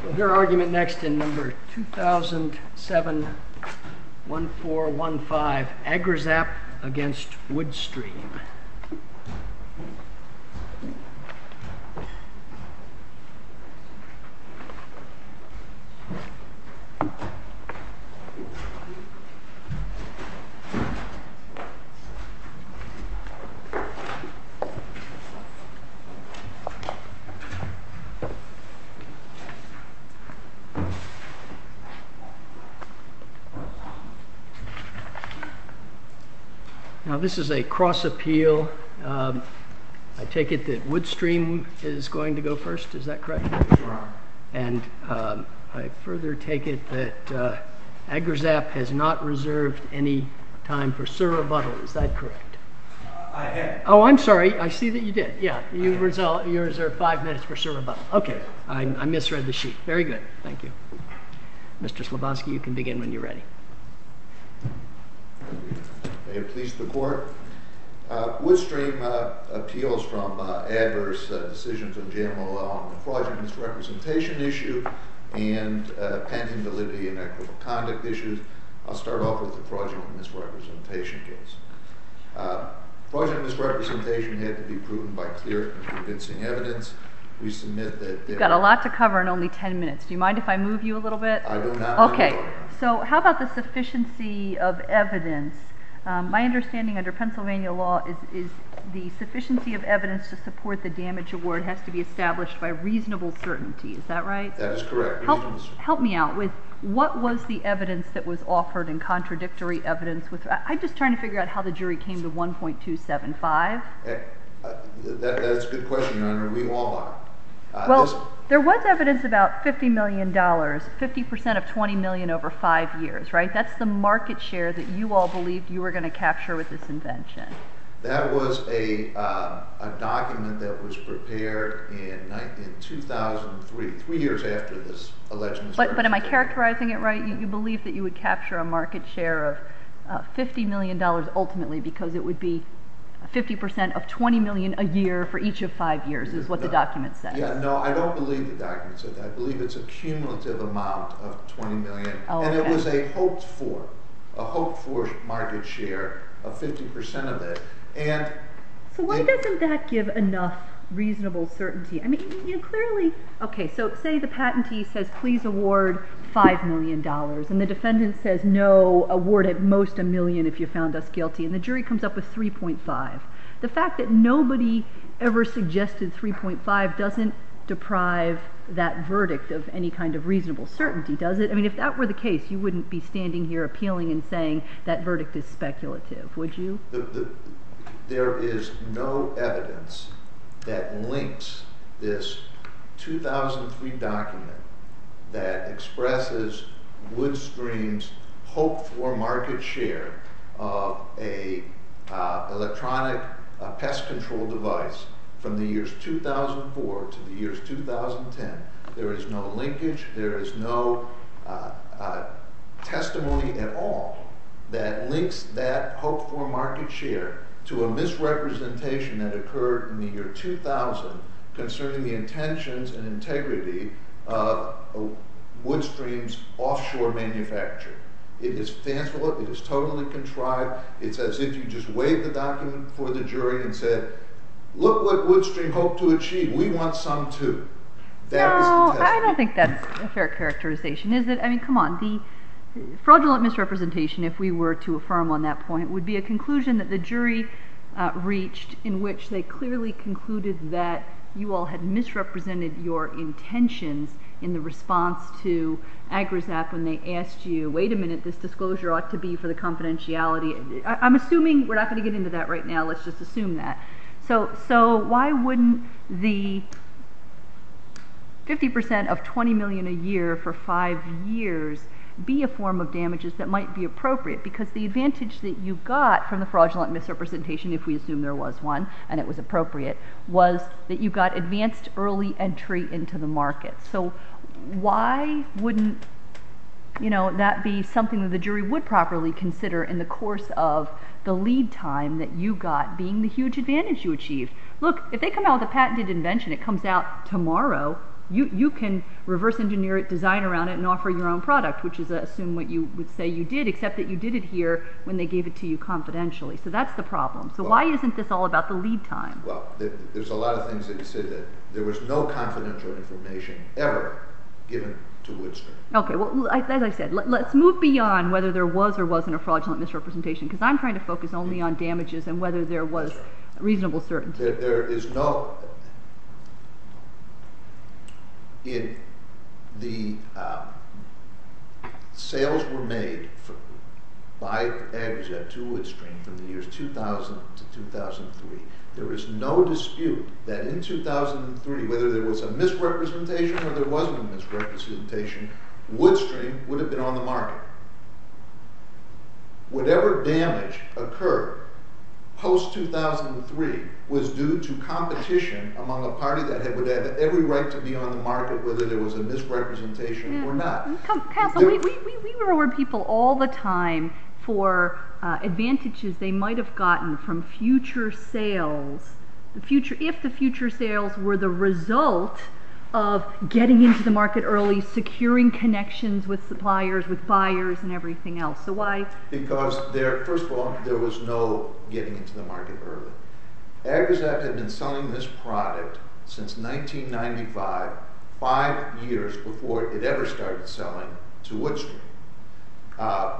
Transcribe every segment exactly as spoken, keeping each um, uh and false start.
We'll hear argument next in number two thousand seven one four one five, Agrizap against Woodstream. Now this is a cross appeal. Um, I take it that Woodstream is going to go first, is that correct? Sure. And um, I further take it that uh, Agrizap has not reserved any time for sur rebuttal, is that correct? I have. Oh, I'm sorry, I see that you did. Yeah, you reserve, you reserve five minutes for sur rebuttal. Okay, I, I misread the sheet. Very good, thank you. Mister Slabonsky, you can begin when you're ready. May it please the court. Uh, Woodstream uh, appeals from uh, adverse uh, decisions on J M O L on the fraudulent misrepresentation issue and uh, patent validity and equitable conduct issues. I'll start off with the fraudulent misrepresentation case. Uh, fraudulent misrepresentation had to be proven by clear and convincing evidence. We submit that You've got a lot to cover in only ten minutes. Do you mind if I move you a little bit? I do not. Okay. So how about the sufficiency of evidence? Um, my understanding under Pennsylvania law is, is the sufficiency of evidence to support the damage award has to be established by reasonable certainty. Is that right? That is correct. Help, help me out with what was the evidence that was offered and contradictory evidence with. I'm just trying to figure out how the jury came to one point two seven five. Uh, uh, that, that's a good question, Your Honor. We all are. Uh, well, this, there was evidence about fifty million dollars, fifty percent of twenty million dollars over five years, right? That's the market share that you all believed you were going to capture with this invention. That was a, uh, a document that was prepared in, in two thousand three, three years after this alleged misrepresentation. But, but am I characterizing it right? You, you believe that you would capture a market share of uh, fifty million dollars ultimately because it would be fifty percent of twenty million dollars a year for each of five years is what no, the document says. Yeah, no, I don't believe the document said that. I believe it's a cumulative amount of twenty million dollars. Oh, and okay. it was a hoped for, a hoped for market share of fifty percent of it. And so why it, doesn't that give enough reasonable certainty? I mean, you clearly, okay, so say the patentee says, please award five million dollars, and the defendant says, no, award at most a million if you found us guilty, and the jury comes up with three point five. The fact that nobody ever suggested three point five doesn't deprive that verdict of any kind of reasonable certainty, does it? I mean, if that were the case, you wouldn't be standing here appealing and saying that verdict is speculative, would you? The, the, there is no evidence that links this two thousand three document that expresses Woodstream's hope for market share of a uh, electronic uh, pest control device from the years two thousand four to the years two thousand ten. There is no linkage, there is no uh, uh, testimony at all that links that hope for market share to a misrepresentation that occurred in the year two thousand concerning the intentions and integrity of uh, Woodstream's offshore manufacture. It is fanciful, it is totally contrived. It's as if you just waved the document for the jury and said, look what Woodstream hoped to achieve, we want some too. That no, was the I don't think that's a fair characterization, is it? I mean, come on, the fraudulent misrepresentation, if we were to affirm on that point, would be a conclusion that the jury uh, reached in which they clearly concluded that you all had misrepresented your intentions in the response to Agrizap when they asked you, wait a minute, this disclosure ought to be for the confidentiality. I, I'm assuming, we're not going to get into that right now, let's just assume that. So, so why wouldn't the fifty percent of twenty million dollars a year for five years be a form of damages that might be appropriate? Because the advantage that you got from the fraudulent misrepresentation, if we assume there was one, and it was appropriate, was that you got advanced early entry into the market. So why wouldn't, you know, that be something that the jury would properly consider in the course of the lead time that you got being the huge advantage you achieved? Look, if they come out with a patented invention, it comes out tomorrow, You you can reverse engineer it, design around it, and offer your own product, which is, uh, assume what you would say you did, except that you did it here when they gave it to you confidentially. So that's the problem. So Well, why isn't this all about the lead time? Well, th- there's a lot of things that you said that there was no confidential information ever given to Woodstream. Okay, well, I- as I said, let, let's move beyond whether there was or wasn't a fraudulent misrepresentation, because I'm trying to focus only on damages and whether there was That's right. reasonable certainty. There, there is no, in the um, sales were made for, by Agrozet to Woodstream from the years two thousand to two thousand three. There is no dispute that in two thousand three, whether there was a misrepresentation or there wasn't a misrepresentation, Woodstream would have been on the market. Whatever damage occurred post two thousand three was due to competition among a party that had, would have every right to be on the market, whether there was a misrepresentation Yeah. or not. Come, Counsel, There- we, we, we, we reward people all the time for uh, advantages they might have gotten from future sales. The future, if the future sales were the result of getting into the market early, securing connections with suppliers, with buyers, and everything else. So why? Because there, first of all, there was no getting into the market early. Agrozet had been selling this product since nineteen ninety-five, five years before it ever started selling to Woodstream. Uh,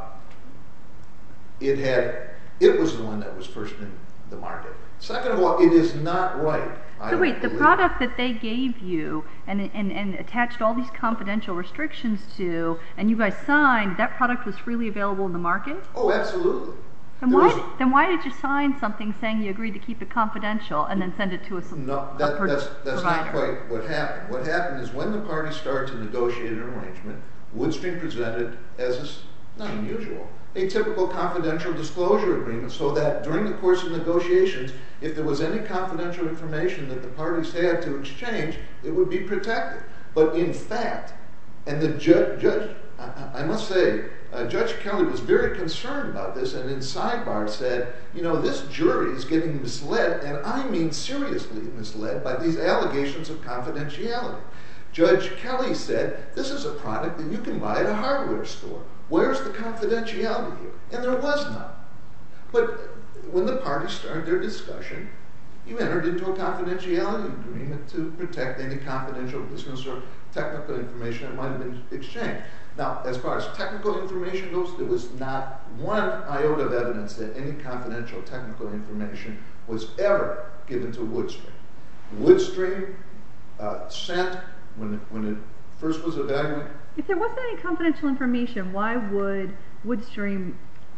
it had, it was the one that was first in the market. Second of all, it is not right. I So don't wait, the believe- product that they gave you and, and, and attached all these confidential restrictions to, and you guys signed, that product was freely available in the market? Oh, absolutely. Then There why, was- then why did you sign something saying you agreed to keep it confidential and then send it to a, sup- No, a that, pro- that's, that's not provider? quite what happened. What happened is when the parties started to negotiate an arrangement, Woodstream presented as a, s- not unusual, a typical confidential disclosure agreement so that during the course of negotiations, if there was any confidential information that the parties had to exchange, it would be protected. But in fact, and the ju- judge, I, I must say, uh, Judge Kelly was very concerned about this and in sidebar said, you know, this jury is getting misled, and I mean seriously misled by these allegations of confidentiality. Judge Kelly said, this is a product that you can buy at a hardware store. Where's the confidentiality here? And there was none. But when the parties started their discussion, you entered into a confidentiality agreement to protect any confidential business or technical information that might have been exchanged. Now, as far as technical information goes, there was not one iota of evidence that any confidential technical information was ever given to Woodstream. Woodstream uh, sent, when it, when it first was evaluated, If there wasn't any confidential information, why would Woodstream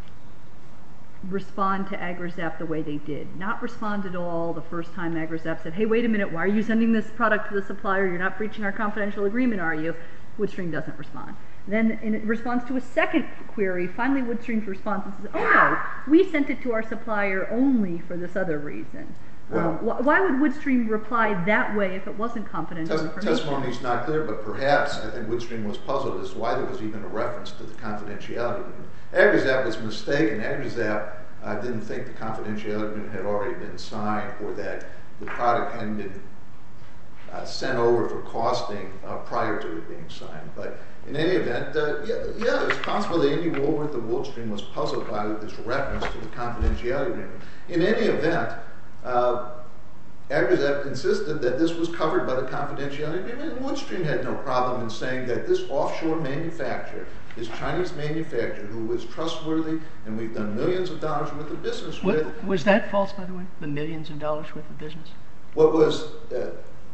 respond to Agrozap the way they did? Not respond at all the first time Agrozap said, hey, wait a minute, why are you sending this product to the supplier? You're not breaching our confidential agreement, are you? Woodstream doesn't respond. Then in response to a second query, finally Woodstream's response is, oh no, we sent it to our supplier only for this other reason. Well, um, wh- why would Woodstream reply that way if it wasn't confidential Tes- information? testimony is not clear, but perhaps I think Woodstream was puzzled as to why there was even a reference to the confidentiality agreement. Agrozap was mistaken. Agrozap uh, didn't think the confidentiality agreement had already been signed or that the product hadn't been uh, sent over for costing uh, prior to it being signed. But in any event, uh, yeah, yeah, it's possible that Andy Woolworth of Woodstream was puzzled by this reference to the confidentiality agreement. In any event, Uh, Agrozap insisted that this was covered by the confidentiality agreement, and Woodstream had no problem in saying that this offshore manufacturer, this Chinese manufacturer who was trustworthy and we've done millions of dollars worth of business with. What, was that false, by the way? The millions of dollars worth of business? What was, uh,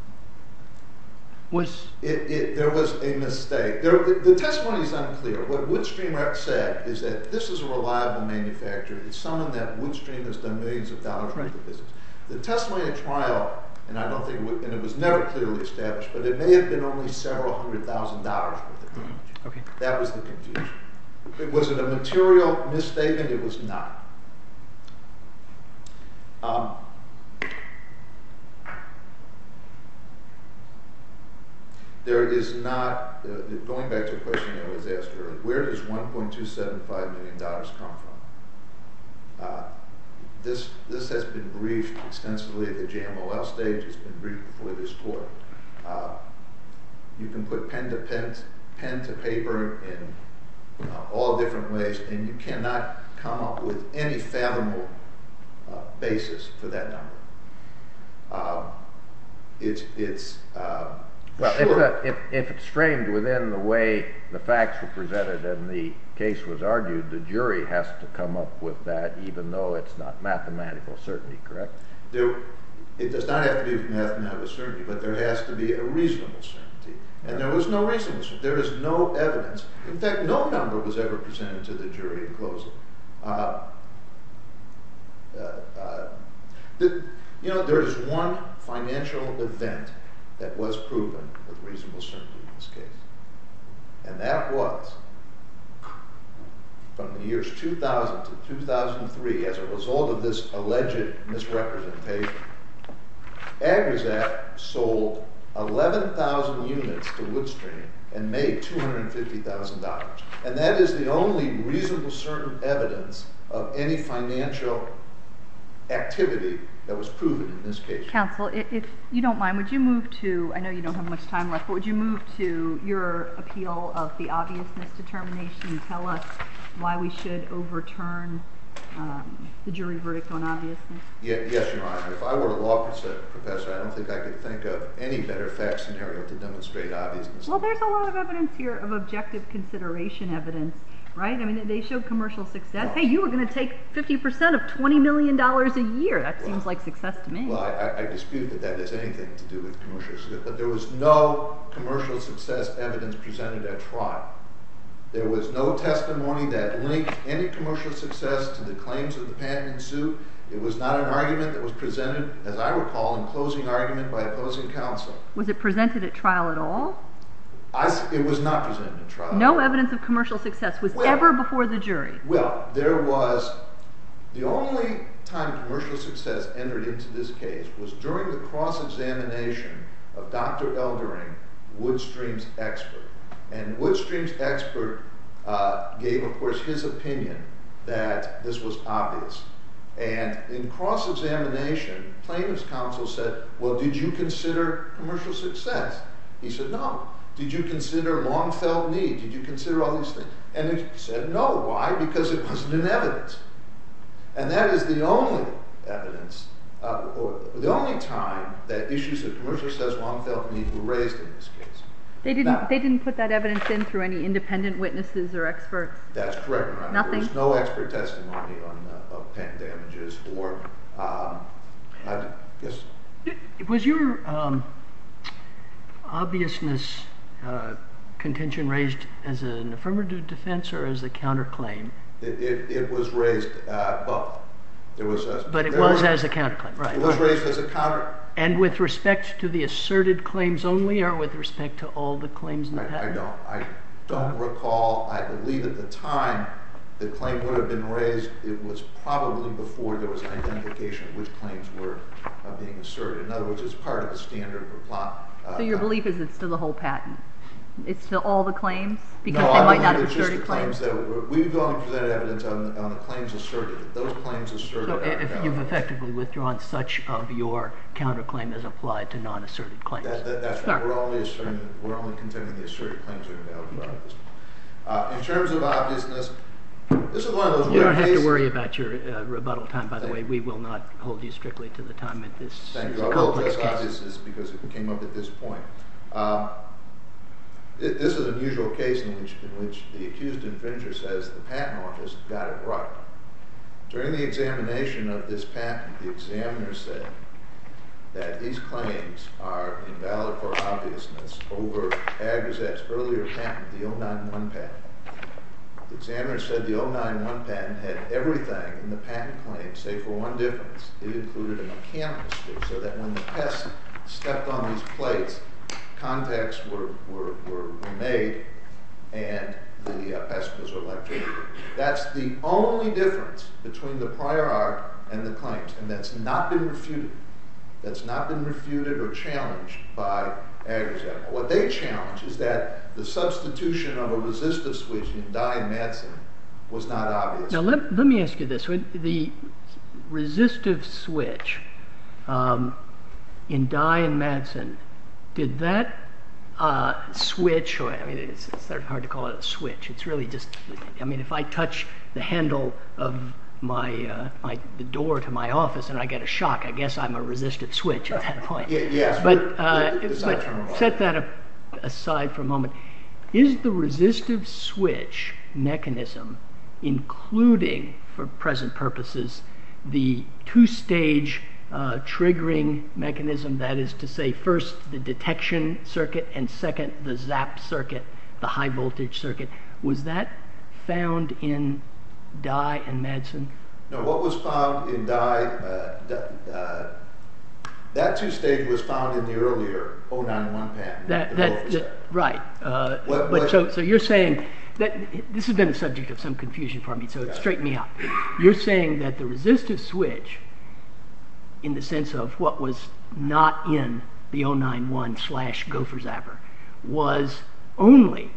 Was it, it, there was a mistake. There, the, the testimony is unclear. What Woodstream rep said is that this is a reliable manufacturer. It's someone that Woodstream has done millions of dollars Right. worth of business. The testimony at trial, and I don't think, it would, and it was never clearly established, but it may have been only several hundred thousand dollars worth of damage. okay. That was the confusion. It, was it a material misstatement? It was not. Um, there is not, uh, going back to a question that was asked earlier, where does one point two seven five million dollars come from? Uh, this, this has been briefed extensively at the J M O L stage. It's been briefed before this court. Uh, You can put pen to pen, pen to paper in uh, all different ways, and you cannot come up with any fathomable uh, basis for that number. Uh, it's it's uh, well, sure. if, the, if if it's framed within the way the facts were presented and the case was argued, the jury has to come up with that, even though it's not mathematical certainty. Correct? There, it does not have to be mathematical certainty, but there has to be a reasonable certainty. And there was no reasonable certainty. There is no evidence. In fact, no number was ever presented to the jury in closing. Uh, uh, uh, the, you know, there is one financial event that was proven with reasonable certainty in this case. And that was from the years two thousand to two thousand three, as a result of this alleged misrepresentation, Agrizat sold eleven thousand units to Woodstream and made two hundred fifty thousand dollars. And that is the only reasonable certain evidence of any financial activity that was proven in this case. Counsel, if, if you don't mind, would you move to, I know you don't have much time left, but would you move to your appeal of the obviousness determination and tell us why we should overturn um, the jury verdict on obviousness? Yeah, yes, Your Honor. If I were a law professor, I don't think I could think of any better fact scenario to demonstrate obviousness. Well, there's a lot of evidence here of objective consideration evidence, right? I mean, they showed commercial success. Well, hey, you were going to take fifty percent of twenty million dollars a year. That seems well, like success to me. Well, I, I dispute that that has anything to do with commercial success, but there was no commercial success evidence presented at trial. There was no testimony that linked any commercial success to the claims of the patent in suit. It was not an argument that was presented, as I recall, in closing argument by opposing counsel. Was it presented at trial at all? I, it was not presented in trial. No evidence of commercial success was well, ever before the jury. Well, there was, the only time commercial success entered into this case was during the cross-examination of Doctor Eldering, Woodstream's expert. And Woodstream's expert uh, gave, of course, his opinion that this was obvious. And in cross-examination, plaintiff's counsel said, well, did you consider commercial success? He said, no. Did you consider long-felt need? Did you consider all these things? And he said, no. Why? Because it wasn't in evidence. And that is the only evidence, uh, or the only time that issues of commercial success, long-felt need were raised in this case. They didn't. Now, they didn't put that evidence in through any independent witnesses or experts. That's correct, Your Honor. Nothing. There was no expert testimony on uh, of pen damages or, um, I guess. Was your um, obviousness uh, contention raised as an affirmative defense or as a counterclaim? It, it, it was raised uh, both. There was a, but it there was were, as a counterclaim, right? It was raised as a counter. And with respect to the asserted claims only, or with respect to all the claims in the I, patent? I don't. I don't recall. I believe at the time the claim would have been raised. It was probably before there was an identification of which claims were uh, being asserted. In other words, it's part of the standard plot. Uh, So your belief is it's to the whole patent? It's to all the claims? Because no, they I might not believe have it's asserted just the claims. claims? That were, we've only presented evidence on, on the claims asserted. Those claims asserted So are if valid. you've effectively withdrawn such of your counterclaim as applied to non-asserted claims. That, that, that's right. We're only asserting, we're only contending the asserted claims are invalid for obviousness. Uh, in terms of obviousness, this is one of those You don't rare have cases. to worry about your uh, rebuttal time. By the Thank way, you. we will not hold you strictly to the time at this Thank you. I will complex address case. obviousness because it came up at this point. Um, it, this is an unusual case in which, in which the accused infringer says the patent office got it right. During the examination of this patent, the examiner said that these claims are invalid for obviousness over Agrizat's earlier patent, the oh nine one patent. The examiner said the oh nine one patent had everything in the patent claim, save for one difference. It included a mechanical switch so that when the pest stepped on these plates, contacts were, were, were, were made and the uh, pest was electrocuted. That's the only difference between the prior art and the claims, and that's not been refuted. That's not been refuted or challenged by Agrizat. What they challenge is that the substitution of a resistive switch in Dye and Madsen was not obvious. Now let, let me ask you this. The resistive switch um, in Dye and Madsen, did that uh, switch, or I mean, it's, it's sort of hard to call it a switch. It's really just, I mean, if I touch the handle of my, uh, my the door to my office and I get a shock, I guess I'm a resistive switch at that point. Yeah, yes, but but uh, it's but not terminal. set that a, aside for a moment. Is the resistive switch mechanism, including, for present purposes, the two-stage uh, triggering mechanism, that is to say, first the detection circuit and second the zap circuit, the high voltage circuit, was that found in Dye and Madsen? No, what was found in Dye, uh, d- uh, that two-stage was found in the earlier oh nine one patent. That, the that, Gophers that Act. right. Uh, What- but what- so, so you're saying that this has been a subject of some confusion for me. So Yeah. straighten me out. You're saying that the resistive switch, in the sense of what was not in the oh nine one slash Gopher Zapper, was only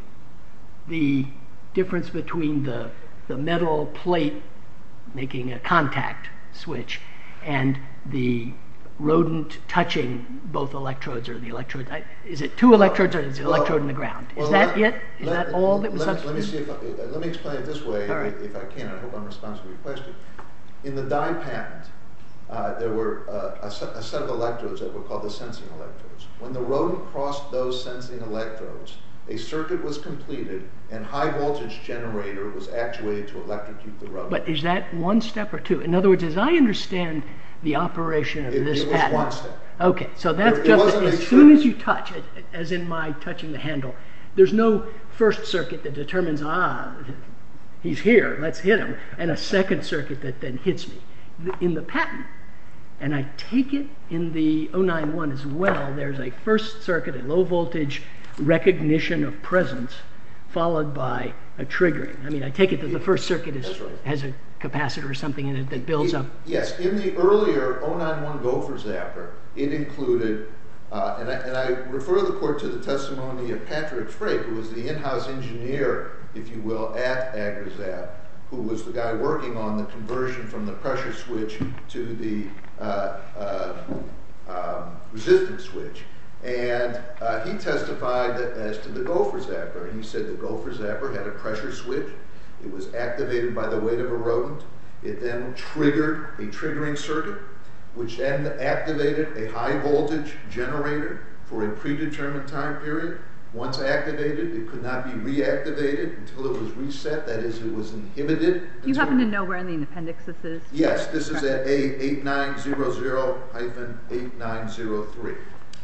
the difference between the the metal plate making a contact switch and the rodent touching both electrodes, or the electrode. Is it two electrodes, or is it Well, electrode in the ground? Is well, that let- it? Is let- that all that was let, let me substituted? see if I, uh, let me explain it this way, All right. if I can. I hope I'm responsive to your question. In the Dye patent, uh, there were uh, a, set, a set of electrodes that were called the sensing electrodes. When the rodent crossed those sensing electrodes, a circuit was completed, and high voltage generator was actuated to electrocute the rodent. But is that one step or two? In other words, as I understand the operation of It- this it was patent. one step. Okay, so that's It- it just wasn't as a soon trigger. as you touch, as- as in my touching the handle, there's no first circuit that determines, ah, he's here, let's hit him, and a second circuit that then hits me. In the patent, and I take it in the oh nine one as well, there's a first circuit, a low voltage recognition of presence, followed by a triggering. I mean, I take it that the first circuit is, That's right. has a capacitor or something in it that builds It- up. Yes, in the earlier oh nine one Gopher Zapper, it included, uh, and, I, and I refer the court to the testimony of Patrick Frake, who was the in-house engineer, if you will, at AgriZap, who was the guy working on the conversion from the pressure switch to the uh, uh, um, resistance switch. And uh, he testified that as to the Gopher Zapper, and he said the Gopher Zapper had a pressure switch. It was activated by the weight of a rodent. It then triggered a triggering circuit, which then activated a high voltage generator for a predetermined time period. Once activated, it could not be reactivated until it was reset, that is, it was inhibited. Do you happen to know where in the appendix this is? Yes, this is at A eight nine zero zero eight nine zero three.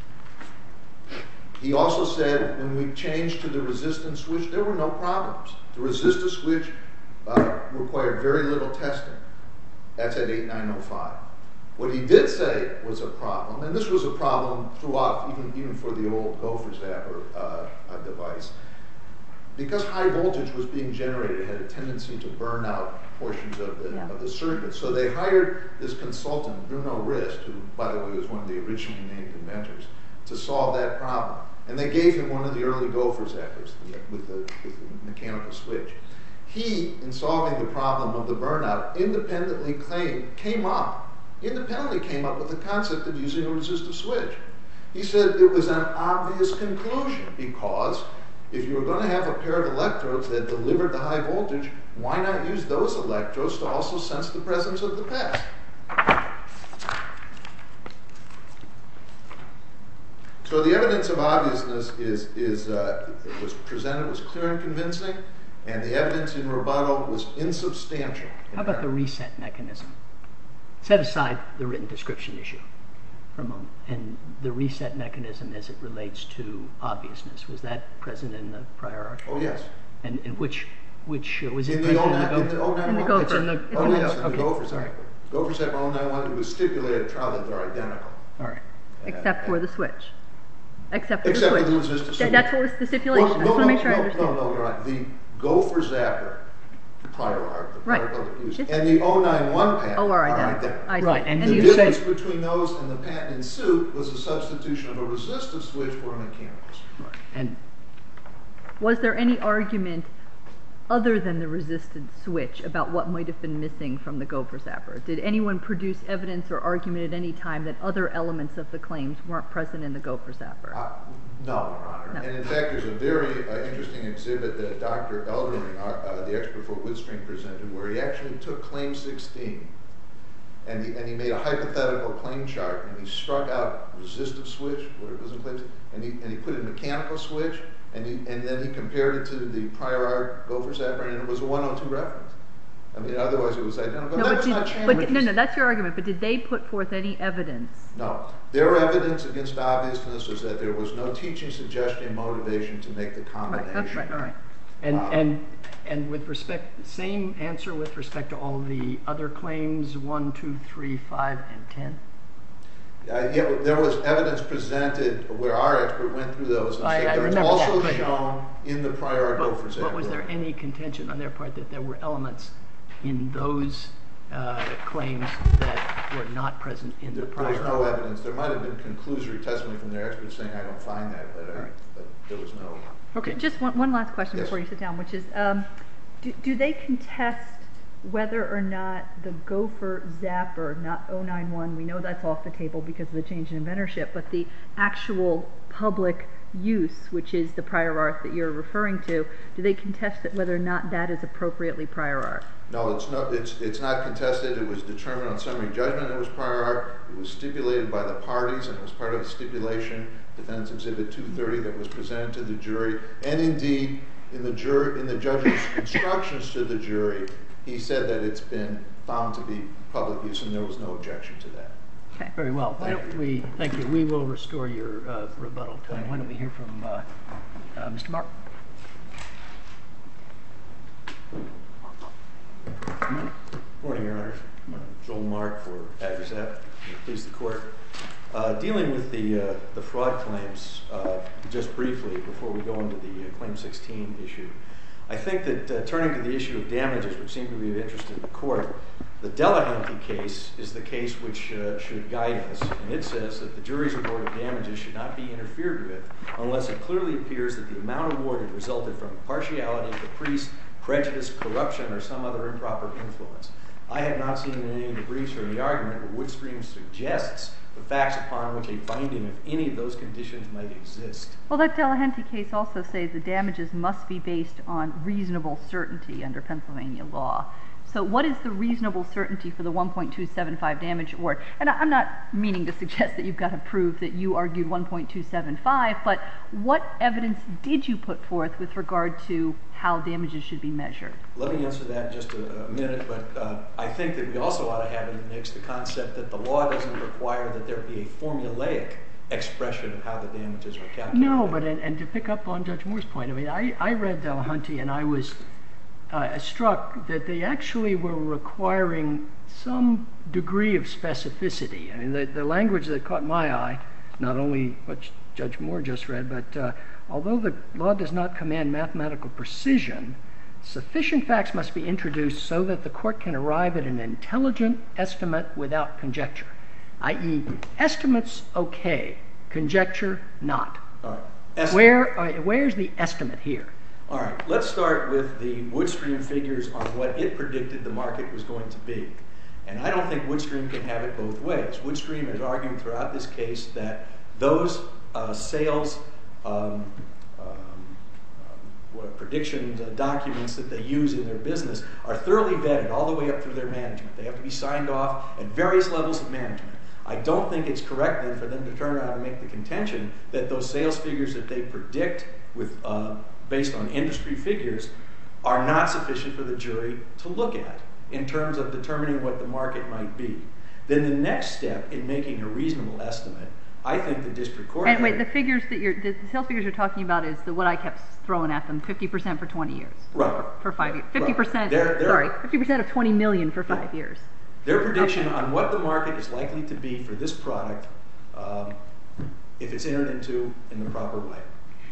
He also said when we changed to the resistance switch, there were no problems. The resistance switch uh, required very little testing. That's at eight nine oh five. What he did say was a problem, and this was a problem throughout, even, even for the old Gopher Zapper uh, uh, device, because high voltage was being generated, it had a tendency to burn out portions of the, Yeah. of the circuit. So they hired this consultant, Bruno Rist, who, by the way, was one of the originally named inventors, to solve that problem. And they gave him one of the early Gopher Zappers with the, with the mechanical switch. He, in solving the problem of the burnout, independently claimed, came up, independently came up with the concept of using a resistive switch. He said it was an obvious conclusion because if you were going to have a pair of electrodes that delivered the high voltage, why not use those electrodes to also sense the presence of the pest? So the evidence of obviousness is, is uh, was presented, was clear and convincing, and the evidence in rebuttal was insubstantial. How about the reset mechanism? Set aside the written description issue for a moment, and the reset mechanism as it relates to obviousness. Was that present in the prior art? Oh, yes. And, and which, which uh, was it In the present oh nine in the Gopher? one. In the Gopher. It's in the, it's Oh, in the yes, in the okay. Gopher All right. Zapper. Gopher Zapper oh nine one, it was stipulated at trial that they're identical. All right. Except for the switch. Except for Except the for switch. the resistive Th- switch. That's what was the stipulation. Well, I no, just want to no, make sure I no, understand. No, no, you're right. The Gopher Zapper, prior art, the Right. prior public use, It's- and the oh nine one patent Oh, are are identical. identical. I see. Right, and The you say- difference between those and the patent in suit was a substitution of a resistive switch for a mechanical switch. And Was there any argument other than the resisted switch about what might have been missing from the gopher zapper? Did anyone produce evidence or argument at any time that other elements of the claims weren't present in the gopher zapper? Uh, no, Your Honor. No. And in fact, there's a very uh, interesting exhibit that Doctor Eldering, uh, the expert for Woodstream, presented, where he actually took claim sixteen and he, and he made a hypothetical claim chart, and he struck out resistive switch, where it was in claims, and he and he put in mechanical switch, and he and then he compared it to the prior art gopher zapper, and it was a one oh two reference. I mean, otherwise it was identical. No, that but was did, not challenged. but did, no, no, that's your argument. But did they put forth any evidence? No. Their evidence against obviousness was that there was no teaching, suggestion, motivation to make the combination. Right, that's right, all right. And Um, and and with respect, same answer with respect to all the other claims one, two, three, five, and ten. Uh, yeah, there was evidence presented where our expert went through those and I- I said that it's remember that, also but- shown in the prior art But, gopher zapper. but was there any contention on their part that there were elements in those uh, claims that were not present in There, the there prior? was no evidence. There might have been conclusory testimony from their experts saying, I don't find that, but, I, Right. but there was no. Okay. Just one, one last question Yes. before you sit down, which is, um, do, do they contest whether or not the gopher zapper, not oh nine one, we know that's off the table because of the change in inventorship, but the actual public use, which is the prior art that you're referring to, do they contest that whether or not that is appropriately prior art? No, it's not. It's it's not contested. It was determined on summary judgment. It was prior art. It was stipulated by the parties, and it was part of a stipulation, Defense Exhibit two thirty, that was presented to the jury. And indeed, in the jury, in the judge's instructions to the jury, he said that it's been found to be public use, and there was no objection to that. Okay. Very well. Why don't we? Thank you. We will restore your uh, rebuttal time. Why don't we hear from uh, uh, Mister Mark? Good morning, Your Honor. Uh, Joel Mark for Agrizap. Please the court. Uh, dealing with the uh, the fraud claims, uh, just briefly before we go into the uh, Claim sixteen issue, I think that uh, turning to the issue of damages, which seem to be of interest to the court, the Delahanty case is the case which uh, should guide us, and it says that the jury's award of damages should not be interfered with unless it clearly appears that the amount awarded resulted from partiality, caprice, prejudice, corruption, or some other improper influence. I have not seen in any of the briefs or in the argument where Woodstream suggests the facts upon which a finding of any of those conditions might exist. Well, that Delahanty case also says the damages must be based on reasonable certainty under Pennsylvania law. So what is the reasonable certainty for the one point two seven five damage award? And I'm not meaning to suggest that you've got to prove that you argued one point two seven five, but what evidence did you put forth with regard to how damages should be measured? Let me answer that in just a, a minute, but uh, I think that we also ought to have in the mix the concept that the law doesn't require that there be a formulaic expression of how the damages are calculated. No, but and, and to pick up on Judge Moore's point, I mean, I, I read Delahanty and I was uh, struck that they actually were requiring some degree of specificity. I mean, the, the language that caught my eye, not only what Judge Moore just read, but uh, although the law does not command mathematical precision, sufficient facts must be introduced so that the court can arrive at an intelligent estimate without conjecture, that is, estimates okay, conjecture not. All right. Est- Where uh, where's the estimate here? All right, let's start with the Woodstream figures on what it predicted the market was going to be. And I don't think Woodstream can have it both ways. Woodstream has argued throughout this case that those uh, sales um, um, um, prediction uh, documents that they use in their business are thoroughly vetted all the way up through their management. They have to be signed off at various levels of management. I don't think it's correct then for them to turn around and make the contention that those sales figures that they predict with uh, based on industry figures are not sufficient for the jury to look at in terms of determining what the market might be. Then the next step in making a reasonable estimate, I think the district court... And wait, the figures that you're, the sales figures you're talking about is the what I kept throwing at them, fifty percent for twenty years. Right. For, for five years. Right. fifty percent, They're- they're- sorry, fifty percent of twenty million for five Yeah. years. Their prediction on what the market is likely to be for this product um, if it's entered into in the proper way.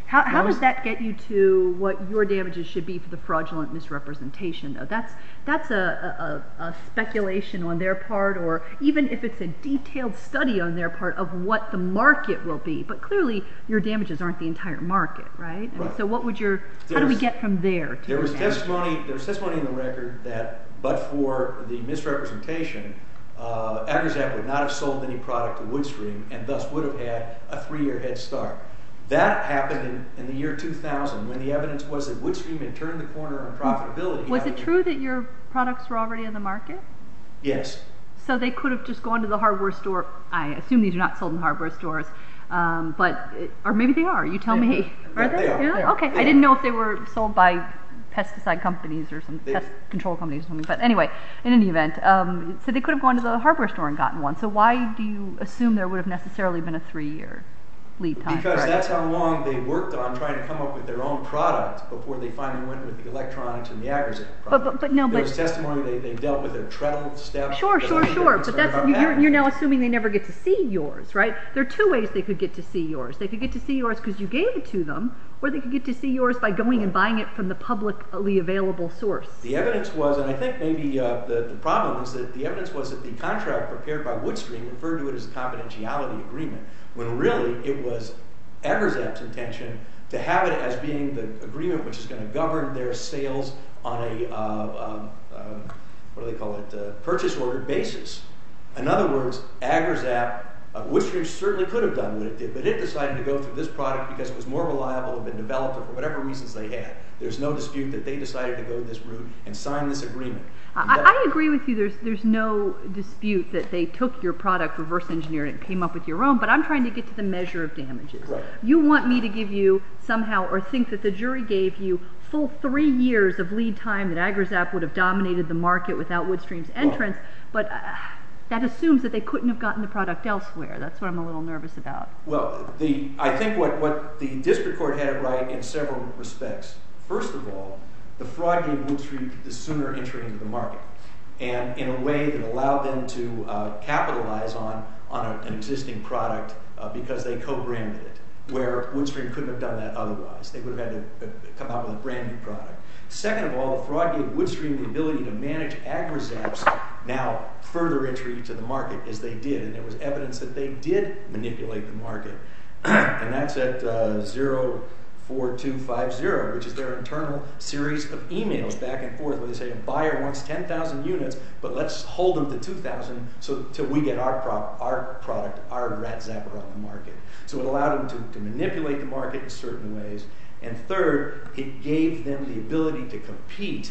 How, how does that get you to what your damages should be for the fraudulent misrepresentation, though? That's that's a, a, a speculation on their part, or even if it's a detailed study on their part of what the market will be. But clearly, your damages aren't the entire market, right? And right. so, what would your? There's, how do we get from there to there was damages? testimony. There was testimony in the record that, but for the misrepresentation, uh, AgraZap would not have sold any product to Woodstream, and thus would have had a three-year head start. That happened in, in the year two thousand, when the evidence was that Woodstream had turned the corner on profitability. Was it true that your products were already in the market? Yes. So they could have just gone to the hardware store. I assume these are not sold in hardware stores, um, but or maybe they are. You tell Yeah. me. Are Yeah, they? they are. Yeah? They are. Okay. They I didn't are. know if they were sold by pesticide companies or some They- pest control companies or something. But anyway, in any event, um, so they could have gone to the hardware store and gotten one. So why do you assume there would have necessarily been a three-year lead time? Because for it? that's how long they worked on trying to come up with their own product before they finally went with the electronics and the AgraZap product. But- but- but no, There but- was testimony they, they dealt with their treadle step. Sure, because I sure, think they're sure. But concerned that's about you're, patent you're now infringement. assuming they never get to see yours, right? There are two ways they could get to see yours. They could get to see yours because you gave it to them, or they could get to see yours by going and buying it from the publicly available source. The evidence was, and I think maybe uh, the, the problem is that the evidence was that the contract prepared by Woodstream referred to it as a confidentiality agreement, when really it was AgraZap's intention to have it as being the agreement which is going to govern their sales on a, uh, um, uh, what do they call it, uh, purchase order basis. In other words, AgraZap, uh, Woodstream certainly could have done what it did, but it decided to go through this product because it was more reliable, had been developed, or for whatever reasons they had. There's no dispute that they decided to go this route and sign this agreement. And I, that- I agree with you. There's there's no dispute that they took your product, reverse engineered it, and came up with your own. But I'm trying to get to the measure of damages. Right. You want me to give you somehow, or think that the jury gave you full three years of lead time that AgraZap would have dominated the market without Woodstream's entrance, but uh, that assumes that they couldn't have gotten the product elsewhere. That's what I'm a little nervous about. Well, the I think what, what the district court had it right in several respects. First of all, the fraud gave Woodstream the sooner entry into the market, and in a way that allowed them to uh, capitalize on, on a, an existing product uh, because they co-branded it, where Woodstream couldn't have done that otherwise. They would have had to uh, come out with a brand new product. Second of all, the fraud gave Woodstream the ability to manage AgraZap's now further entry to the market as they did, and there was evidence that they did manipulate the market, and that's at uh, zero four two five zero, which is their internal series of emails back and forth where they say a buyer wants ten thousand units, but let's hold them to two thousand so till we get our, prop, our product, our rat zapper on the market. So it allowed them to, to manipulate the market in certain ways. And third, it gave them the ability to compete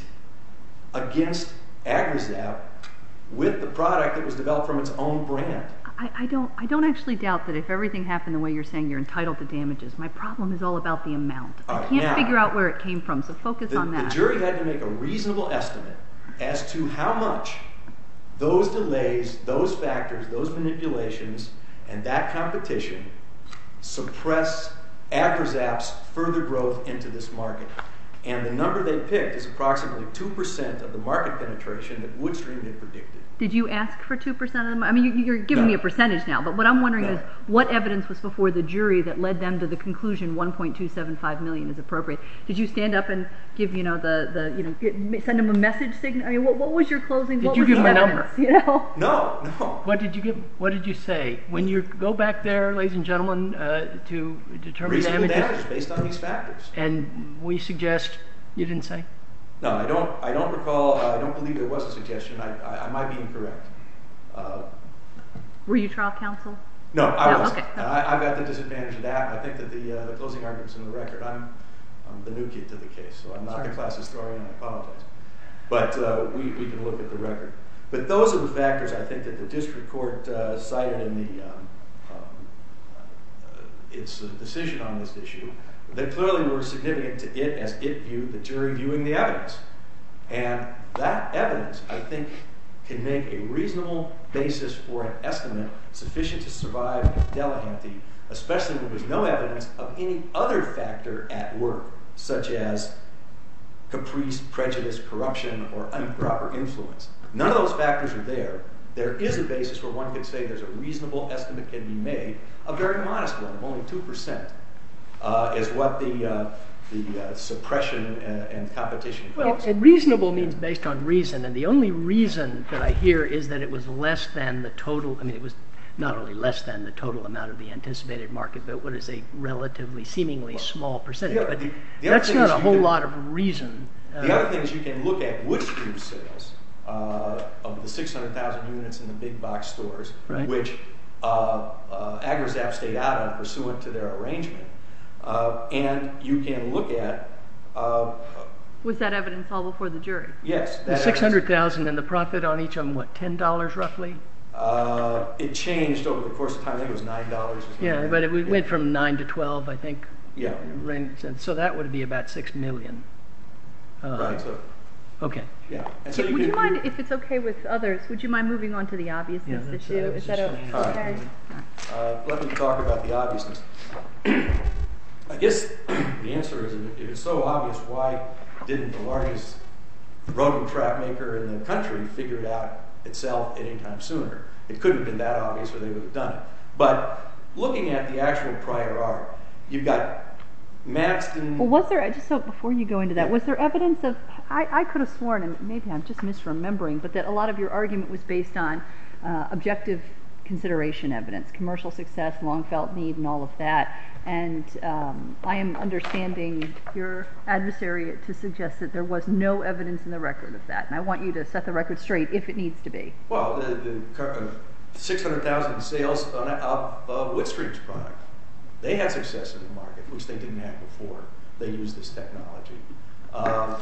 against AgraZap with the product that was developed from its own brand. I, I don't I don't actually doubt that if everything happened the way you're saying, you're entitled to damages. My problem is all about the amount. All I right, can't now, figure out where it came from, so focus The, on that. the jury had to make a reasonable estimate as to how much those delays, those factors, those manipulations, and that competition suppress AgraZap's further growth into this market. And the number they picked is approximately two percent of the market penetration that Woodstream had predicted. Did you ask for two percent of them? I mean, you, you're giving No. me a percentage now, but what I'm wondering No. is what evidence was before the jury that led them to the conclusion one point two seven five million is appropriate? Did you stand up and give, you know, the, the you know, get, send them a message signal? I mean, what, what was your closing? Did what you was give the them a evidence, number? You know? No, no. What did you give? What did you say when you go back there, ladies and gentlemen, uh, to determine Reasonable damages? damages based on these factors. And we suggest you didn't say. No, I don't. I don't recall. Uh, I don't believe there was a suggestion. I, I, I might be incorrect. Uh, Were you trial counsel? no, I No, wasn't. okay, no. I, I've got the disadvantage of that. I think that the uh, the closing arguments in the record. I'm I'm the new kid to the case, so I'm not Sorry. the class historian. I apologize. But uh, we we can look at the record. But those are the factors I think that the district court uh, cited in the um, um, uh, its uh, decision on this issue that clearly were significant to it as it viewed the jury viewing the evidence. And that evidence, I think, can make a reasonable basis for an estimate sufficient to survive Delahanty, especially when there's no evidence of any other factor at work, such as caprice, prejudice, corruption, or improper influence. None of those factors are there. There is a basis where one could say there's a reasonable estimate can be made, a very modest one of only two percent. uh, is what the uh, the uh, suppression and, and competition Well, clause. and reasonable means based on reason, and the only reason that I hear is that it was less than the total. I mean, it was not only less than the total amount of the anticipated market, but what is a relatively, seemingly small percentage. Yeah, but the- the that's other thing not is a you whole can- lot of reason. The Uh, other thing is you can look at Woodstream sales uh, of the six hundred thousand units in the big box stores, Right. which uh, uh, AgriZap stayed out of pursuant to their arrangement. Uh, and you can look at, uh, Was that evidence all before the jury? yes. the that six hundred thousand and the profit on each of them, what, ten dollars roughly? Uh, it changed over the course of time. I think it was nine dollars. Or something. Yeah, but it yeah. went from nine to twelve, I think. Yeah. So that would be about six million. Uh, Right. So Okay. yeah. And so would you you can, mind, if it's okay with others, would you mind moving on to the obviousness Yeah, that's- issue? I was Is that just o- gonna okay? ask. Uh, let me talk about the obviousness. I guess the answer is, if it's so obvious, why didn't the largest rodent trap maker in the country figure it out itself any time sooner? It couldn't have been that obvious, or they would have done it. But looking at the actual prior art, you've got Madston. Well, was there, just so before you go into that, Yeah. was there evidence of, I, I could have sworn, and maybe I'm just misremembering, but that a lot of your argument was based on uh, objective consideration evidence, commercial success, long felt need, and all of that. And um, I am understanding your adversary to suggest that there was no evidence in the record of that. And I want you to set the record straight if it needs to be. Well, the, the uh, six hundred thousand sales on, of uh, Woodstream's product. They had success in the market, which they didn't have before they used this technology. Um,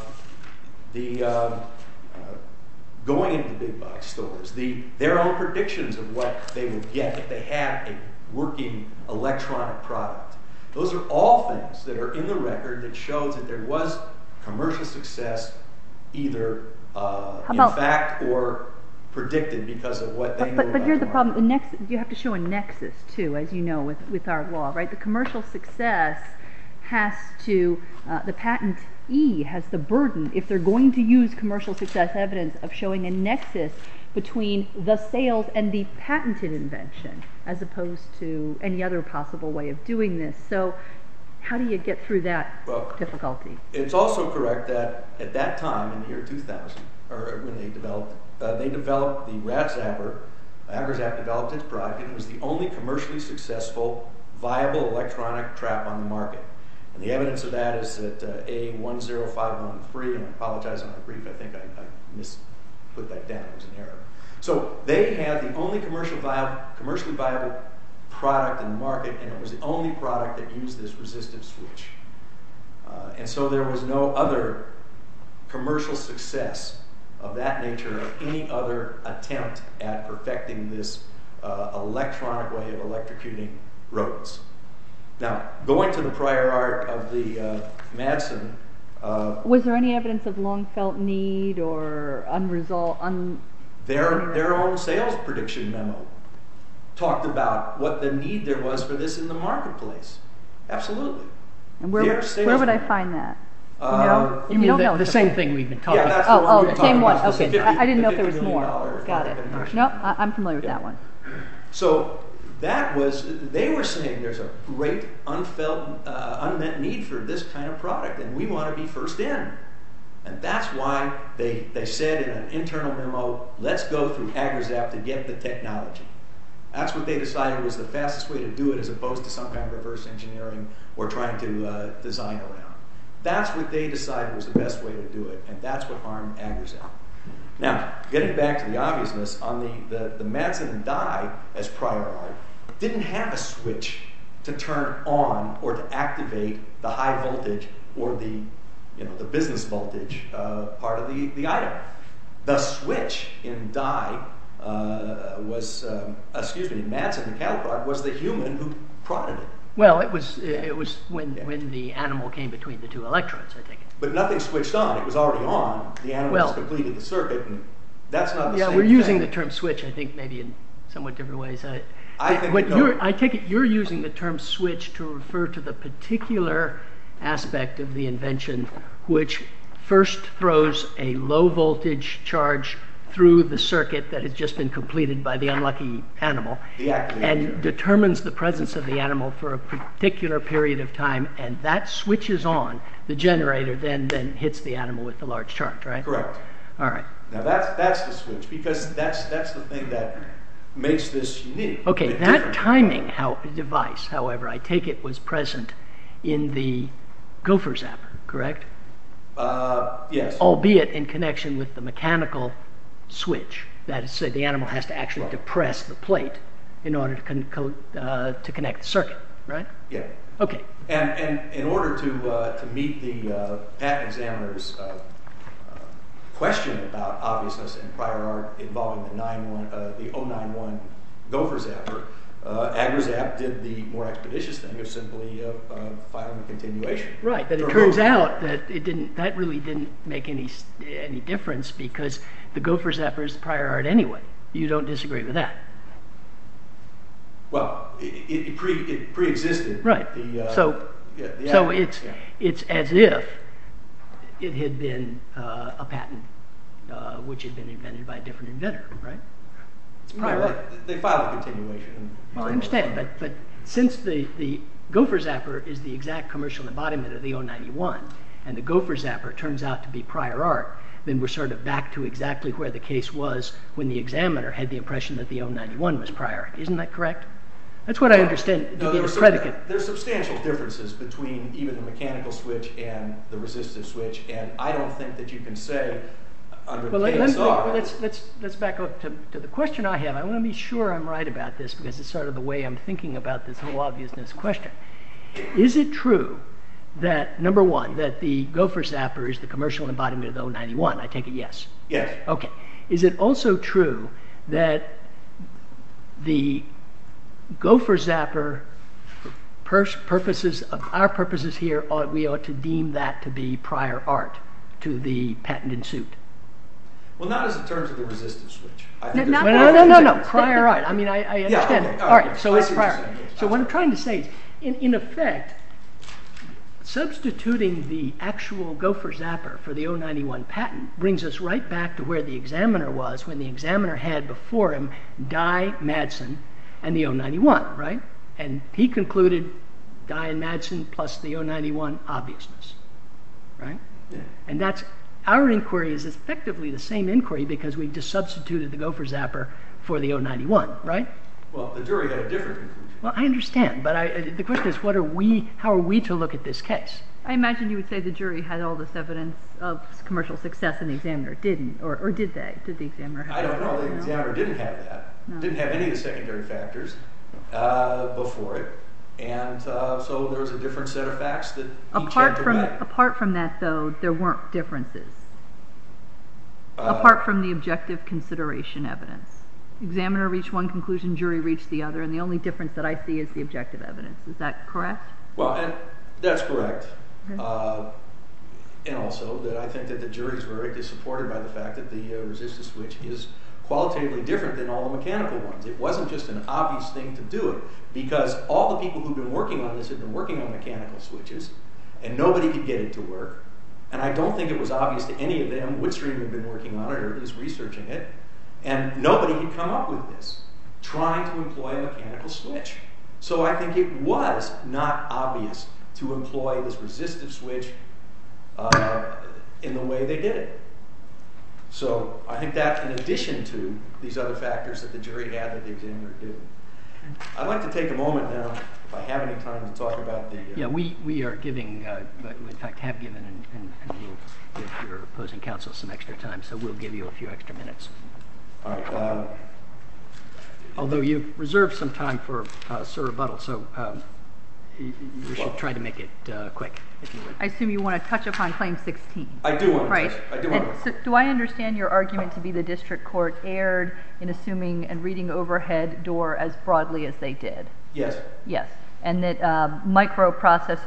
the um, uh, going into the big box stores, the their own predictions of what they would get if they had a working electronic product. Those are all things that are in the record that shows that there was commercial success, either uh, in about- fact or predicted because of what they But, knew but, but about here's the the market. problem. The next, you have to show a nexus too, as you know, with, with our law, right? The commercial success has to, uh, the patentee has the burden, if they're going to use commercial success evidence, of showing a nexus between the sales and the patented invention, as opposed to any other possible way of doing this. So how do you get through that Well, difficulty? It's also correct that at that time, in the year two thousand, or when they developed, uh, they developed the Rat Zapper. AgriZap developed its product, and it was the only commercially successful, viable electronic trap on the market. And the evidence of that is at uh, A one zero five one three, and I apologize on my brief, I think I, I mis put that down, it was an error. So they had the only commercial viable, commercially viable product in the market, and it was the only product that used this resistive switch. Uh, and so there was no other commercial success of that nature of any other attempt at perfecting this uh, electronic way of electrocuting rodents. Now, going to the prior art of the uh, Madsen, uh, Was there any evidence of long felt need or unresolved, un, their, their own sales prediction memo talked about what the need there was for this in the marketplace. Absolutely. and where, Their where sales would I memo. find that? Uh, no? You You mean don't the, know. the same thing we've been talking Yeah, that's about? the Oh, one oh, we're same talking one. about. It's the Okay, fifty I, I didn't know if the there was fifty more. million dollar Got it. conversion. No, I, I'm familiar with Yeah. that one. So that was, they were saying there's a great unfelt, uh, unmet need for this kind of product, and we want to be first in. And that's why they, they said in an internal memo, let's go through AgriZap to get the technology. That's what they decided was the fastest way to do it, as opposed to some kind of reverse engineering or trying to uh, design around. That's what they decided was the best way to do it, and that's what harmed AgriZap. Now, getting back to the obviousness, on the, the, the Madsen and Dye as prior art, didn't have a switch to turn on or to activate the high voltage or the, you know, the business voltage uh, part of the, the item. The switch in Dye uh, was, um, excuse me, in Madsen, the cattle prod, was the human who prodded it. Well, it was it was when Yeah. when the animal came between the two electrodes, I take it. But nothing switched on. It was already on. The animal Well- has completed the circuit, and that's not the Yeah, same we're using thing. the term switch, I think, maybe in somewhat different ways. I, I think what no. you're, I take it you're using the term switch to refer to the particular aspect of the invention which first throws a low voltage charge through the circuit that has just been completed by the unlucky animal The activated and generator. determines the presence of the animal for a particular period of time, and that switches on, the generator then, then hits the animal with the large charge, right? Correct. All right. Now that's that's the switch, because that's that's the thing that makes this unique. Okay, Bit that different. timing how, device, however, I take it was present in the gopher zapper, correct? Uh, yes. Albeit in connection with the mechanical switch. That is to say, the animal has to actually Right. depress the plate in order to, con- co- uh, to connect the circuit, right? Yeah. Okay. And and in order to uh, to meet the uh, patent examiner's uh, uh, question about obviousness and prior art involving the nine one uh, the oh nine one gopher zapper, uh, AgraZap did the more expeditious thing of simply uh, uh, filing a continuation. Right, but it For turns both. out that it didn't. That really didn't make any s- any difference because the gopher zapper is prior art anyway. You don't disagree with that, Well, it, it, it pre it pre-existed. right? The, uh, so, yeah, the so act- it's yeah. it's as if it had been uh, a patent uh, which had been invented by a different inventor, right? It's prior No, art. they, they filed a continuation. Well, I understand, but but since the, the gopher zapper is the exact commercial embodiment of the oh ninety-one, and the gopher zapper turns out to be prior art, then we're sort of back to exactly where the case was when the examiner had the impression that the oh ninety-one was prior art. Isn't that correct? That's what I understand to No, be there the were sub- predicate. There's substantial differences between even the mechanical switch and the resistive switch, and I don't think that you can say under Well, let, K let, S R. let's let's let's back up to, to the question I have. I want to be sure I'm right about this because it's sort of the way I'm thinking about this whole obviousness question. Is it true that, number one, that the gopher zapper is the commercial embodiment of the oh ninety-one? I take it yes. Yes. Okay. Is it also true that the gopher zapper, for pers- purposes of our purposes here, ought, we ought to deem that to be prior art to the patent in suit? Well, not as in terms of the resistive switch. I No, think not there's- Well, no, no, no, no, The- prior art. I mean, I, I Yeah, understand. okay, All all right, right, so I it's see what you're prior. saying, yes, So what I'm I'm trying to say is, in, in effect, substituting the actual gopher zapper for the oh ninety-one patent brings us right back to where the examiner was when the examiner had before him Dye, Madsen, and the oh ninety-one, right? And he concluded Dye and Madsen plus the oh ninety-one obviousness, right? Yeah. And that's, our inquiry is effectively the same inquiry because we've just substituted the gopher zapper for the oh ninety-one, right? Well, the jury had a different conclusion. Well, I understand, but I, the question is, what are we? How are we to look at this case? I imagine you would say the jury had all this evidence of commercial success and the examiner didn't, or, or did they? Did the examiner have I don't know. The that? No? examiner didn't have that. No. Didn't have any of the secondary factors uh, before it, and uh, so there was a different set of facts that each Apart had to from weigh. apart from that, though, there weren't differences. Uh, apart from the objective consideration evidence. Examiner reached one conclusion, jury reached the other, and the only difference that I see is the objective evidence. Is that correct? Well, and that's correct. Okay. Uh, and also that I think that the jury's verdict is supported by the fact that the uh, resistive switch is qualitatively different than all the mechanical ones. It wasn't just an obvious thing to do it, because all the people who've been working on this have been working on mechanical switches, and nobody could get it to work. And I don't think it was obvious to any of them. Woodstream had been working on it, or at least researching it, and nobody had come up with this, trying to employ a mechanical switch. So I think it was not obvious to employ this resistive switch uh, in the way they did it. So I think that, in addition to these other factors that the jury had that the examiner didn't. I'd like to take a moment now, if I have any time, to talk about the... Uh, Yeah, we, we are giving, uh, in fact, have given, and, and, and we'll give your opposing counsel some extra time, so we'll give you a few extra minutes. All right. Uh, Although you've reserved some time for uh, Sir rebuttal, so um, you, you should try to make it uh, quick, if you would. I assume you want to touch upon Claim sixteen. I do want to Right. touch. I do And want so to. do I understand your argument to be the district court erred in assuming and reading overhead door as broadly as they did? Yes. Yes. And that um, microprocessor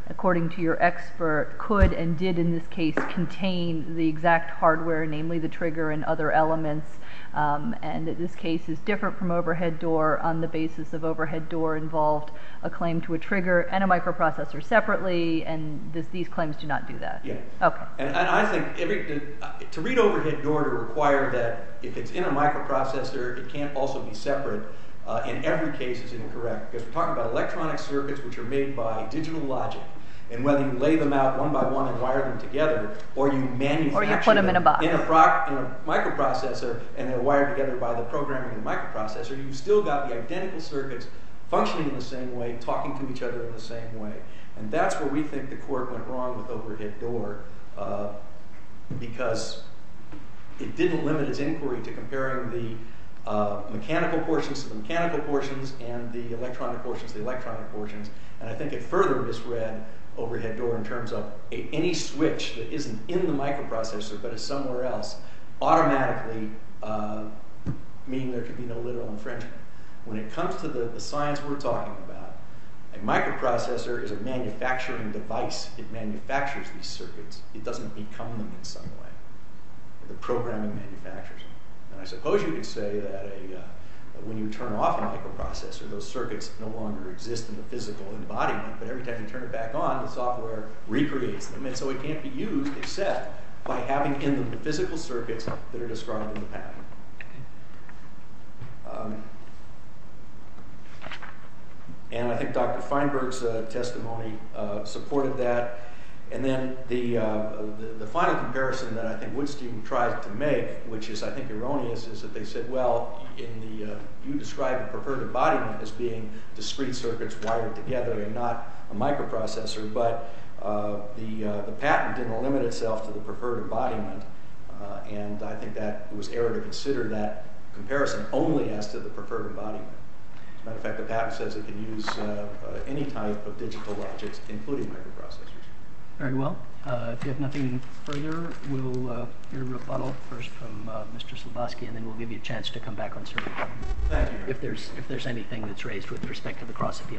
according to your expert, could and did in this case contain the exact hardware, namely the trigger and other elements, um, and that this case is different from overhead door on the basis of overhead door involved a claim to a trigger and a microprocessor separately, and this, these claims do not do that. Yeah. Okay. And, and I think every, to read overhead door to require that if it's in a microprocessor, it can't also be separate, uh, in every case is incorrect, because we're talking about electronic circuits which are made by digital logic, and whether you lay them out one by one and wire them together, or you manufacture or you put them in a box in a, pro, in a microprocessor, and they're wired together by the programming of the microprocessor, you've still got the identical circuits functioning in the same way, talking to each other in the same way. And that's where we think the court went wrong with overhead door, uh, because it didn't limit its inquiry to comparing the uh, mechanical portions to the mechanical portions and the electronic portions to the electronic portions. And I think it further misread overhead door in terms of a, any switch that isn't in the microprocessor but is somewhere else automatically uh, meaning there can be no literal infringement. When it comes to the, the science we're talking about, a microprocessor is a manufacturing device. It manufactures these circuits. It doesn't become them in some way. The programming manufactures them. And I suppose you could say that a, uh, when you turn off a microprocessor, those circuits no longer exist in the physical embodiment, but every time you turn it back on, the software recreates them. And so it can't be used except by having in them the physical circuits that are described in the patent. Um, and I think Doctor Feinberg's uh, testimony uh, supported that. And then the, uh, the the final comparison that I think Woodstein tried to make, which is I think erroneous, is that they said, well, in the uh, you describe the preferred embodiment as being discrete circuits wired together and not a microprocessor, but uh, the uh, the patent didn't limit itself to the preferred embodiment, uh, and I think that it was error to consider that comparison only as to the preferred embodiment. As a matter of fact, the patent says it can use uh, uh, any type of digital logics, including microprocessors. Very well. Uh, if you have nothing further, we'll uh, hear a rebuttal first from uh, Mister Slabowski, and then we'll give you a chance to come back on certain points. Thank you. If there's if there's anything that's raised with respect to the cross appeal.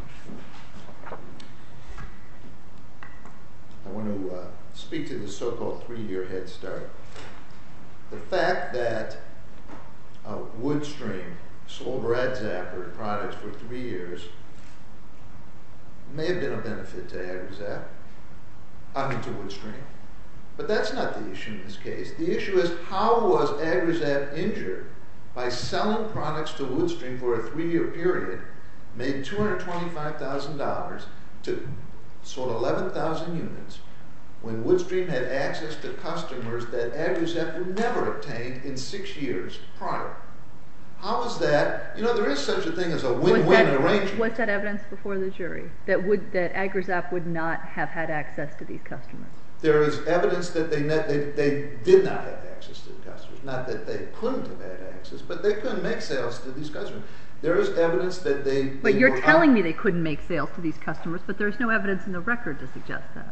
I want to uh, speak to the so-called three-year head start. The fact that uh, Woodstream sold Radzapper products for three years may have been a benefit to AgraZap. I mean to Woodstream. But that's not the issue in this case. The issue is, how was AgraZap injured by selling products to Woodstream for a three-year period, made two hundred twenty-five thousand dollars, to sold eleven thousand units, when Woodstream had access to customers that AgraZap would never obtained in six years prior? How is that? You know, there is such a thing as a win-win arrangement. What's that evidence before the jury that would that AgraZap would not have had access to these customers? There is evidence that they, net, they they did not have access to the customers. Not that they couldn't have had access, but they couldn't make sales to these customers. There is evidence that they. But they you're telling me they couldn't make sales to these customers, but there's no evidence in the record to suggest that.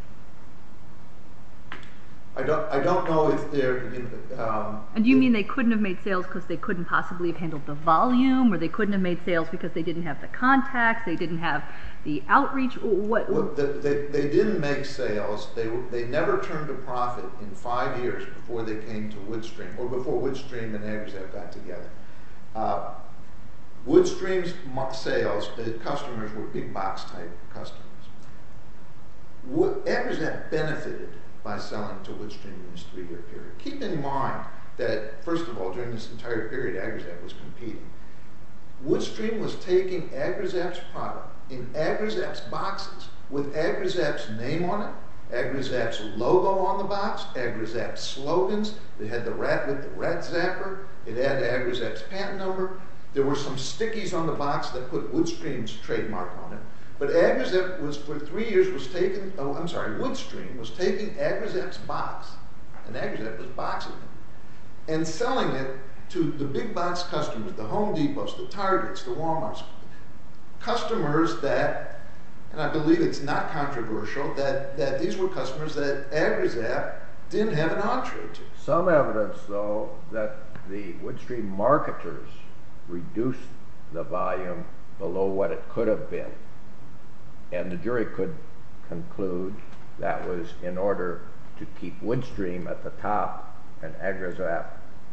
I don't. I don't know if they're. Um, and do you mean they couldn't have made sales because they couldn't possibly have handled the volume, or they couldn't have made sales because they didn't have the contacts, they didn't have the outreach? What? Well, the, they they didn't make sales. They they never turned a profit in five years before they came to Woodstream, or before Woodstream and AgraZap got together. Uh, Woodstream's sales, the customers were big box type customers. Wood, AgraZap benefited by selling to Woodstream in this three-year period. Keep in mind that, first of all, during this entire period, AgraZap was competing. Woodstream was taking AgraZap's product in AgraZap's boxes with AgraZap's name on it, AgraZap's logo on the box, AgraZap's slogans. It had the rat with the Radzapper. It had AgraZap's patent number. There were some stickies on the box that put Woodstream's trademark on it. But AgraZap was, for three years, was taking, oh, I'm sorry, Woodstream was taking AgraZap's box, and AgraZap was boxing it, and selling it to the big box customers, the Home Depots, the Targets, the Walmarts, customers that, and I believe it's not controversial, that, that these were customers that AgraZap didn't have an entree to. Some evidence, though, that the Woodstream marketers reduced the volume below what it could have been. And the jury could conclude that was in order to keep Woodstream at the top and AgraZap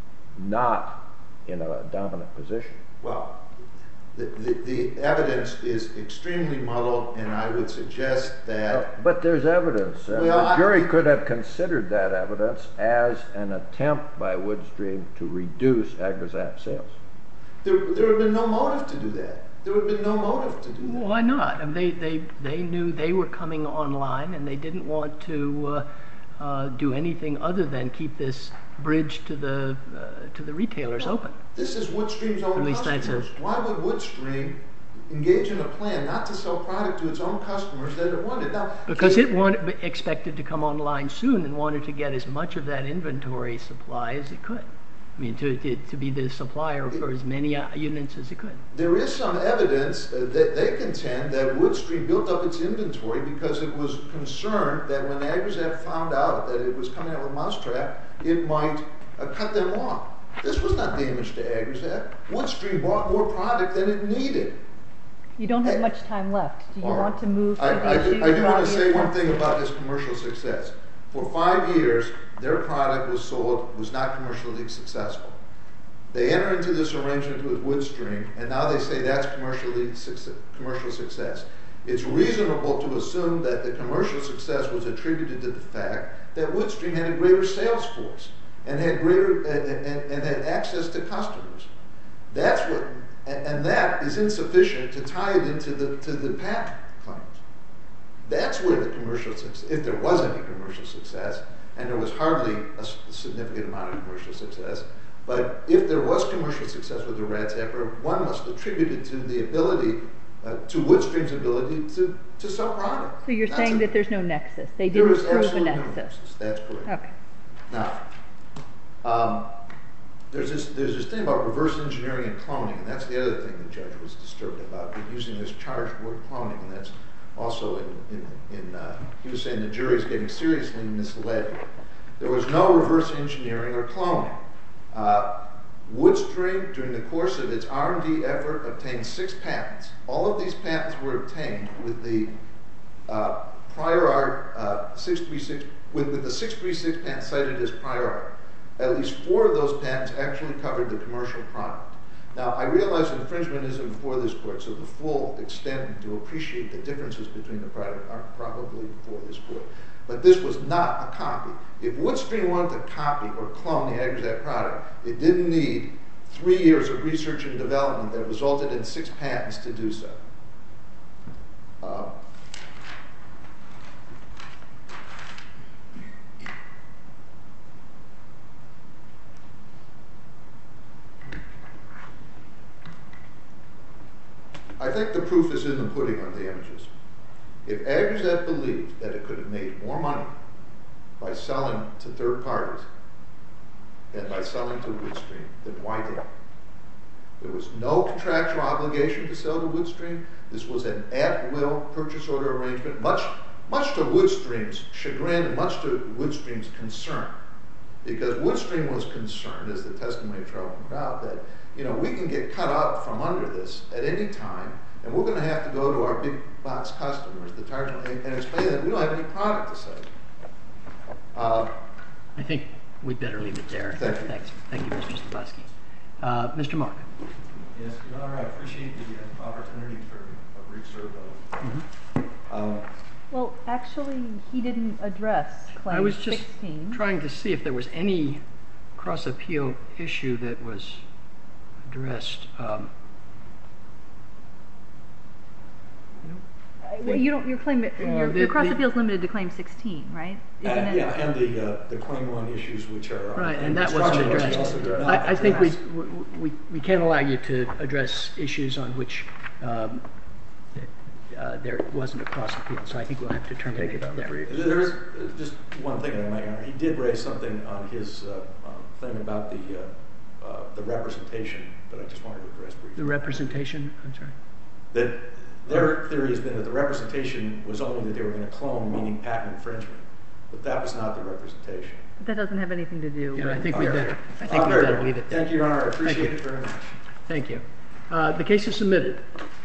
not in a dominant position? Well, the, the, the evidence is extremely muddled, and I would suggest that... But there's evidence, and Well, the jury I- could have considered that evidence as an attempt by Woodstream to reduce AgraZap sales. There, there would have been no motive to do that. There would have been no motive to do that. Why not? I mean, they, they, they knew they were coming online, and they didn't want to uh, uh, do anything other than keep this bridge to the uh, to the retailers open. This is Woodstream's own At least that's customers. it. Why would Woodstream engage in a plan not to sell product to its own customers that it wanted? Now, Because it wanted, expected to come online soon and wanted to get as much of that inventory supply as it could. I mean, to, to, to be the supplier for as many uh, units as it could. there is some evidence uh, that they contend that Woodstream built up its inventory because it was concerned that when AgraZap found out that it was coming out with Mousetrap, it might uh, cut them off. This was not damage to AgraZap. Woodstream bought more product than it needed. You don't have Hey. much time left. Do you All right. want to move to I, the I issue? do, I do want Robbie, to say or one something? thing about this commercial success. For five years, their product was sold, was not commercially successful. They enter into this arrangement with Woodstream, and now they say that's commercially success, commercial success. It's reasonable to assume that the commercial success was attributed to the fact that Woodstream had a greater sales force and had greater uh, and, and had access to customers. That's what, and, and that is insufficient to tie it into the to the patent claims. That's where the commercial success, if there was any commercial success, and there was hardly a s- significant amount of commercial success, but if there was commercial success with the rat zapper, one must attribute it to the ability, uh, to Woodstream's ability to, to sell product. So you're That's saying a- that there's no nexus. They there didn't is prove a absolutely no nexus. nexus. That's correct. Okay. Now, um, there's this there's this thing about reverse engineering and cloning, and that's the other thing the judge was disturbed about, but using this charged word cloning, and that's also in in, in uh, he was saying the jury is getting seriously misled. There was no reverse engineering or cloning. Uh, Woodstream, during the course of its R and D effort, obtained six patents. All of these patents were obtained with the uh, prior art uh, six three six with, with the six three six patent cited as prior art. At least four of those patents actually covered the commercial product. Now, I realize infringement isn't before this court, so the full extent and to appreciate the differences between the product aren't probably before this court. But this was not a copy. If Woodstream wanted to copy or clone the AgraZap product, it didn't need three years of research and development that resulted in six patents to do so. Uh, I think the proof is in the pudding on damages. If AgraZap believed that it could have made more money by selling to third parties than by selling to Woodstream, then why did it? There was no contractual obligation to sell to Woodstream. This was an at-will purchase order arrangement, much, much to Woodstream's chagrin and much to Woodstream's concern. Because Woodstream was concerned, as the testimony of trial pointed out, that you know we can get cut out from under this at any time, and we're going to have to go to our big box customers, the target, and, and explain that we don't have any product to sell. Uh, I think we'd better leave it there. Thank you. Thanks. Thank you, Mister Stabowski. Uh, Mister Mark. Yes, Your Honor, I appreciate the uh, opportunity for a brief survey. Mm-hmm. Um, Well, actually, he didn't address claim I was just sixteen. trying to see if there was any cross-appeal issue that was addressed. Um, Uh, well, you don't. Your claim. Your, the- your cross the- appeal is limited to claim sixteen, right? Isn't and, it? yeah, and the uh, the claim one issues, which are on Right, the and that wasn't instruction, which we addressed. also did not I, I think we, address. we we can't allow you to address issues on which um, uh, there wasn't a cross appeal. So I think we'll have to terminate Take it on the there. brief. There is uh, just one thing, Your Honor. He did raise something on his uh, uh, thing about the uh, uh, the representation, but I just wanted to address briefly. The representation. I'm sorry. That their theory has been that the representation was only that they were going to clone, meaning patent infringement, but that was not the representation. That doesn't have anything to do. Yeah, with I think we Okay. better. I think Uh, we very better well. leave it there. Thank you, Your Honor. I appreciate you. it very much. Thank you. Uh, the case is submitted.